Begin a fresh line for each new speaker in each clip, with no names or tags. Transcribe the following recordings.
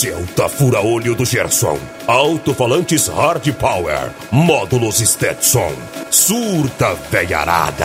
Celta fura-olho do Gerson. Alto-falantes Hard Power. Módulos Stetson. Surta veiarada.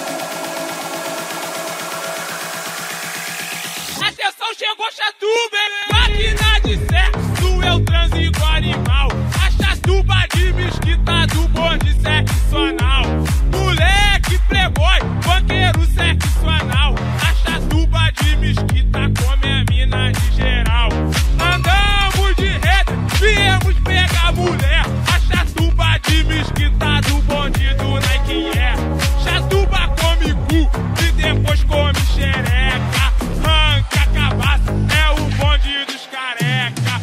Atenção, chegou Chatuba, máquina de sexo, eu transo igual animal. A Chatuba de mesquita do bonde seccional. Moleque playboy, banqueiro seccional. A Chatuba de mesquita come a mina de geral. Andamos de rede, viemos pegar mulher. A Chatuba de mesquita do bonde do Nike é. Chatuba come cu e depois come xereca. Arranca a cabaça, é o bonde dos careca.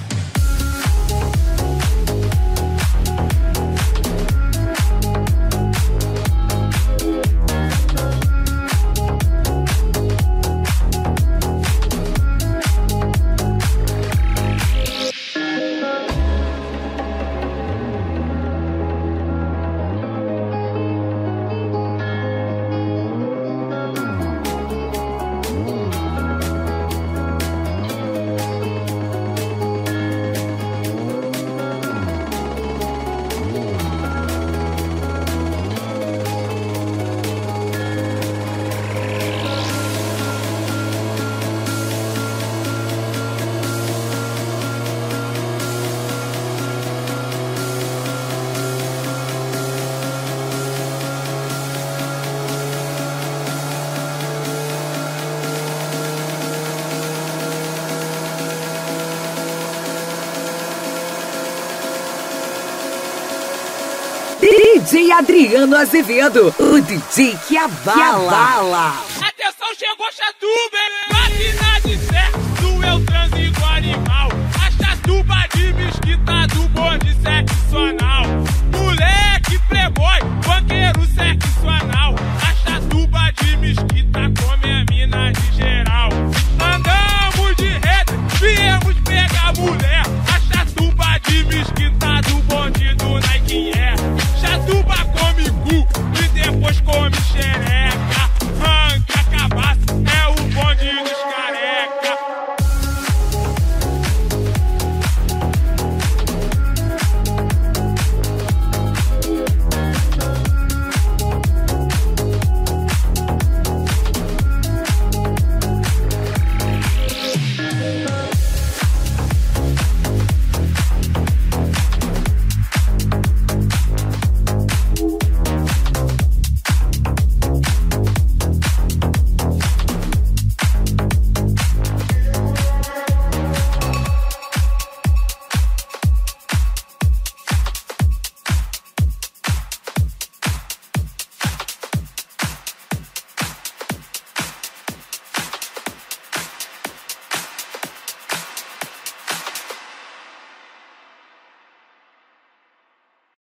DJ Adriano Azevedo, o DJ que abala.